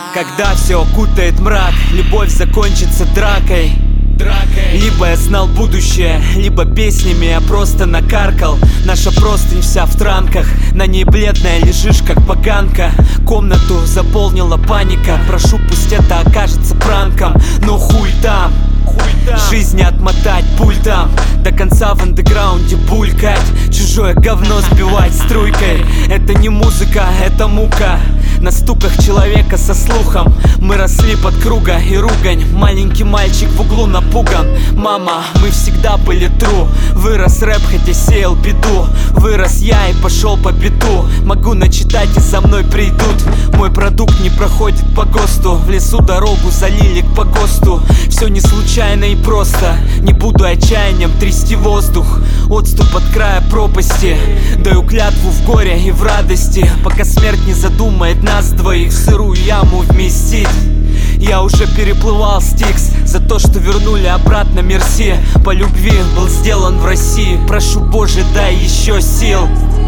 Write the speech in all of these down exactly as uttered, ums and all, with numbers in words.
Когда все окутает мрак, любовь закончится дракой. Либо я знал будущее, либо песнями я просто накаркал. Наша простынь вся в транках, на ней бледная лежишь как поганка. Комнату заполнила паника, прошу, пусть это окажется пранком. Но хуй там, жизнь не отмотать пультом, до конца в андеграунде булькать, чужое говно сбивать струйкой. Это не музыка, это мука. На стуках человека со слухом мы росли под круга и ругань. Маленький мальчик в углу напуган. Мама, мы всегда были true. Вырос рэп, хотя сеял беду. Вырос я и пошел по биту. Могу начитать и за мной придут. Мой продукт не проходит по ГОСТу. В лесу дорогу залили к погосту. Все не случайно и просто. Не буду отчаянием трясти воздух. Отступ от края пропасти. Даю клятву в горе и в радости, пока смерть не задумает нас двоих в сырую яму вместить. Я уже переплывал Стикс за то, что вернули обратно мерси. По любви был сделан в России. Прошу, Боже, дай еще сил.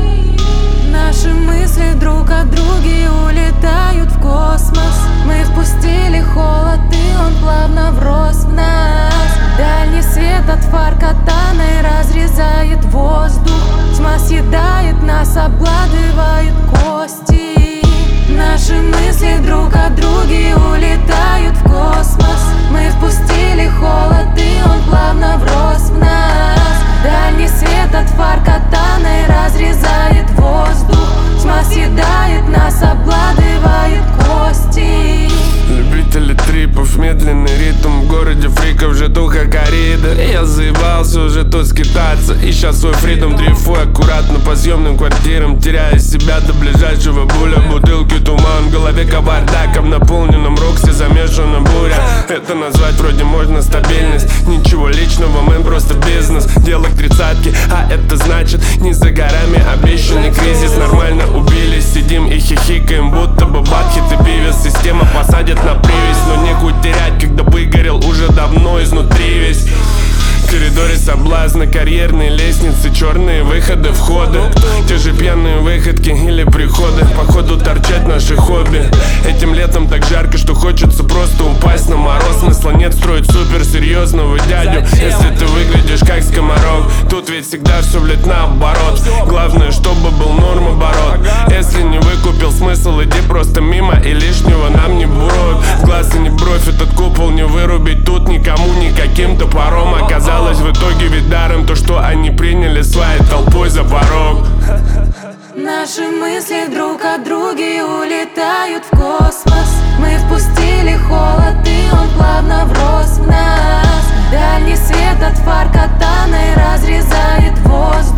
Наши мысли друг от друга улетают в космос. Мы впустили холод, и он плавно врос в нас. Дальний свет от фар катаной разрезает воздух. Тьма съедает нас, обгладывает кости. Наши мысли друг от друга улетают в космос. Мы впустили холод, и он плавно врос в нас. Дальний свет от фар катаной разрезает воздух. Тьма съедает нас, обгладывает кости. Любители трипов, медленный ритм. В городе фриков житуха коррида. Я заебался уже тут скитаться, ища свой фридом. Дрейфую аккуратно по съемным квартирам, теряя себя до ближайшего буля. Бутылки, туман, в голове кавардак. В наполненном роксе замешана буря. Это назвать вроде можно стабильность. Ничего личного, мэн, просто бизнес. Дело к тридцатке, а это значит не за горами обещанный кризис. Нормально убились, сидим и хихикаем, будто бы бадхит и пивец. Система посадит на привязь, но нехуй терять, когда выгорел уже давно изнутри весь. В коридоре соблазна, карьерные лестницы, черные выходы, входы. Те же пьяные выходки или приходы. Походу торчать наши хобби. Этим летом так жарко, что хочется просто упасть на мороз. Смысла нет строить суперсерьезного дядю, если ты выглядишь как скоморох. Тут ведь всегда все, блять, наоборот. Главное, чтобы был норм оборот. Если не выкупил смысл, иди просто мимо, и лишнего нам не буровят. В глаз и не бровь, этот купол не вырубить тут никому никаким топором. Оказалось в итоге ведь даром то, что они приняли своей толпой за порог. Наши мысли друг от друга улетают в космос. Мы впустили холод, и он плавно врос в нас. Дальний свет от фар катаной разрезает воздух.